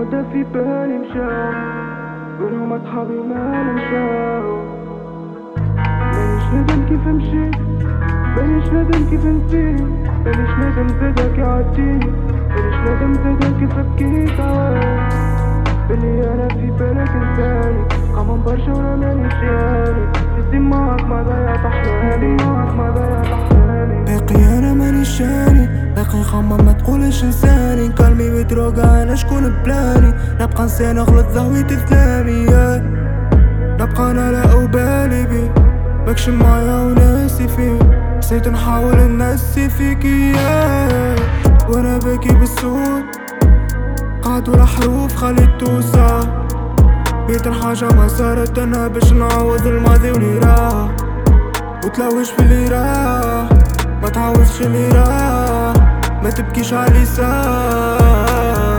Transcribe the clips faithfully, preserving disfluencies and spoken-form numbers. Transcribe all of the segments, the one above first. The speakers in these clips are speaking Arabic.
مدة في بالي مشاو، منهم أصحابي ما مشاو. مانيش ندم كيف مشيت، مانيش ندم كيف نسيت، مانيش ندم زادك يعديني، مانيش ندم زادك كيف بكيت عوام. بلي أنا في بالك إنساني، قمم برشا وأنا مانيش جاني، نسي معاك ما ضيعت أحلامي، معاك ما ضيعت أحلامي. باقي انا مانيش شاني، باقي نخمم ما تقولش انساني، كلمي بدروقة انا شكون بلاني، نبقى نسينا غلط ضويت ثلامي. نبقى انا لا أبالي بي، ماكش معايا وناسي فيك، نسيت نحاول ننسي فيك اياه. وانا باكي بالسود قعد ورا حروف خليت توسع، بيت الحاجة ما صارت انا باش نعوض الماضي واللي راح، وتلوش في اللي راح ما تعوضش اللي راح، ما تبكيش علي صار.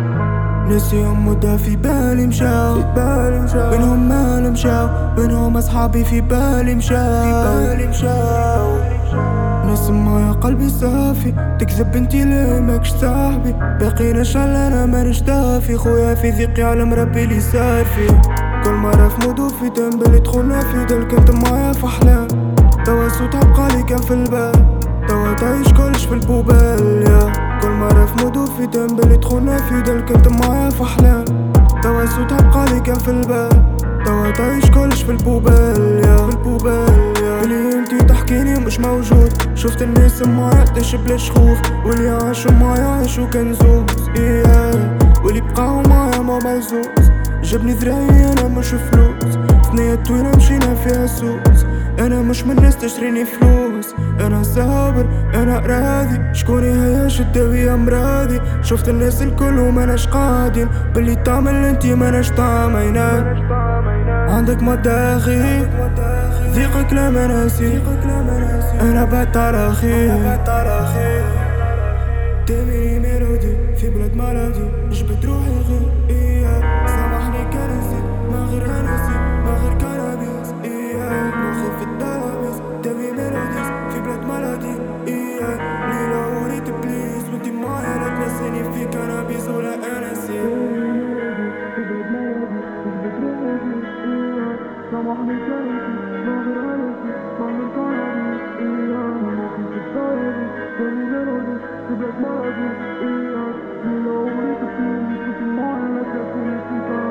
نسيهم مدة في بالي مشاو، في بالي مشاو، منهم مال مشاو، منهم أصحابي في بالي مشاو، في بالي مشاو. نسمع يا قلبي صافي، تكذب انتي ليه ماكش صاحبي، باقي نشعل انا مانيش دافي، خويا في ذيقي على مربي لي صار فيه. كل مرة في مودو في دنبلي دخلنا في دل كنت معايا في احلام، توا صوتها بقالي كان في البال، توا تعيش كلش في البوبال يا. كل مرة في مودو في دنبلي دخلنا في دل كنت معايا في احلام، توا صوتها بقالي كان في البال، توا تعيش كلش في البوبال يا، في البوبال يا. بلي انتي تحكيني مش موجود، شفت الناس معايا تعيش بلا شخوف، واللي عاشوا معايا عاشوا كنزوز ايه، واللي بقاو معايا ما ملزوز، جابني ذراعي انا مش فلوس، ثنية طويلة مشينا فيها سوس، انا مش من الناس تشريني فلوس، انا صابر انا راضي، شكوني هيا شداوي امراضي، شفت الناس الكل وماناش قاعدين، باللي تعمل انتي ماناش طعمينات، عندك مداخي ذيقك لا مناسي، انا بعدت على خير. تبيني ميلودي في بلاد مالادي، جبت روحي غير إياه، سامحني كان نسيت ما غير هنسي ما غير كنابيس إياه، مخي في الدلابيس تبي ميلوديز في بلاد مالادي إياه، ليلة وريت بليز وانتي معايا لا تنسيني في كنابيس ولا أنسي. سامحني كان نسيت ما غير هنسي ما غير كنابيس إياه، مخي في الدلابيس تبي ميلوديز في بلاد مالادي إياه، ليلة وريت بليز وانتي معايا لا تنسيني في كنابيس.